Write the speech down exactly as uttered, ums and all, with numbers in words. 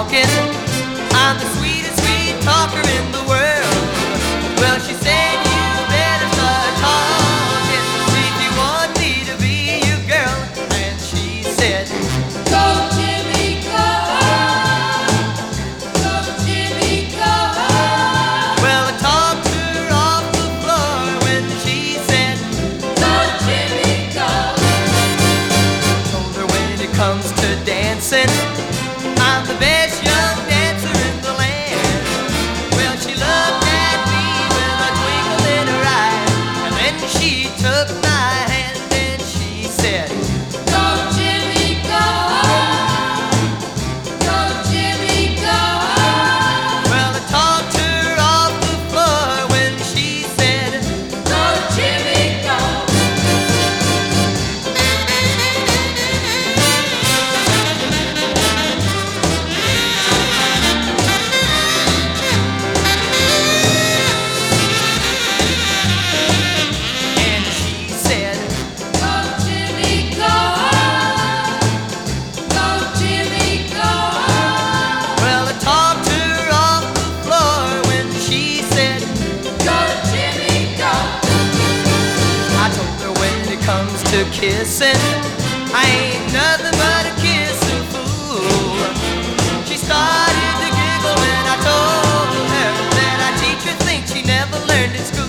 talking. I'm the sweetest sweet talker in the world. Well, she said you better start talking, see if you want me to be your girl. And she said, go Jimmy, go, go Jimmy, go. well, I talked her off the floor when she said, go Jimmy, go. told her when it comes to dancing, I'm the best young dancer in the land. Well, she looked at me with a twinkle in her eye, and then she took my hand and she said, Go Jimmy, go, go Jimmy, go. well, I talked her off the floor when she said, Go Jimmy, go. and she said, Go Jimmy, go, go Jimmy, go. well, I talked her off the floor when she said, Go Jimmy, go. I told her when it comes to kissing, I ain't nothing but a kissing fool. She started to giggle when I told her that I teach her things she never learned in school.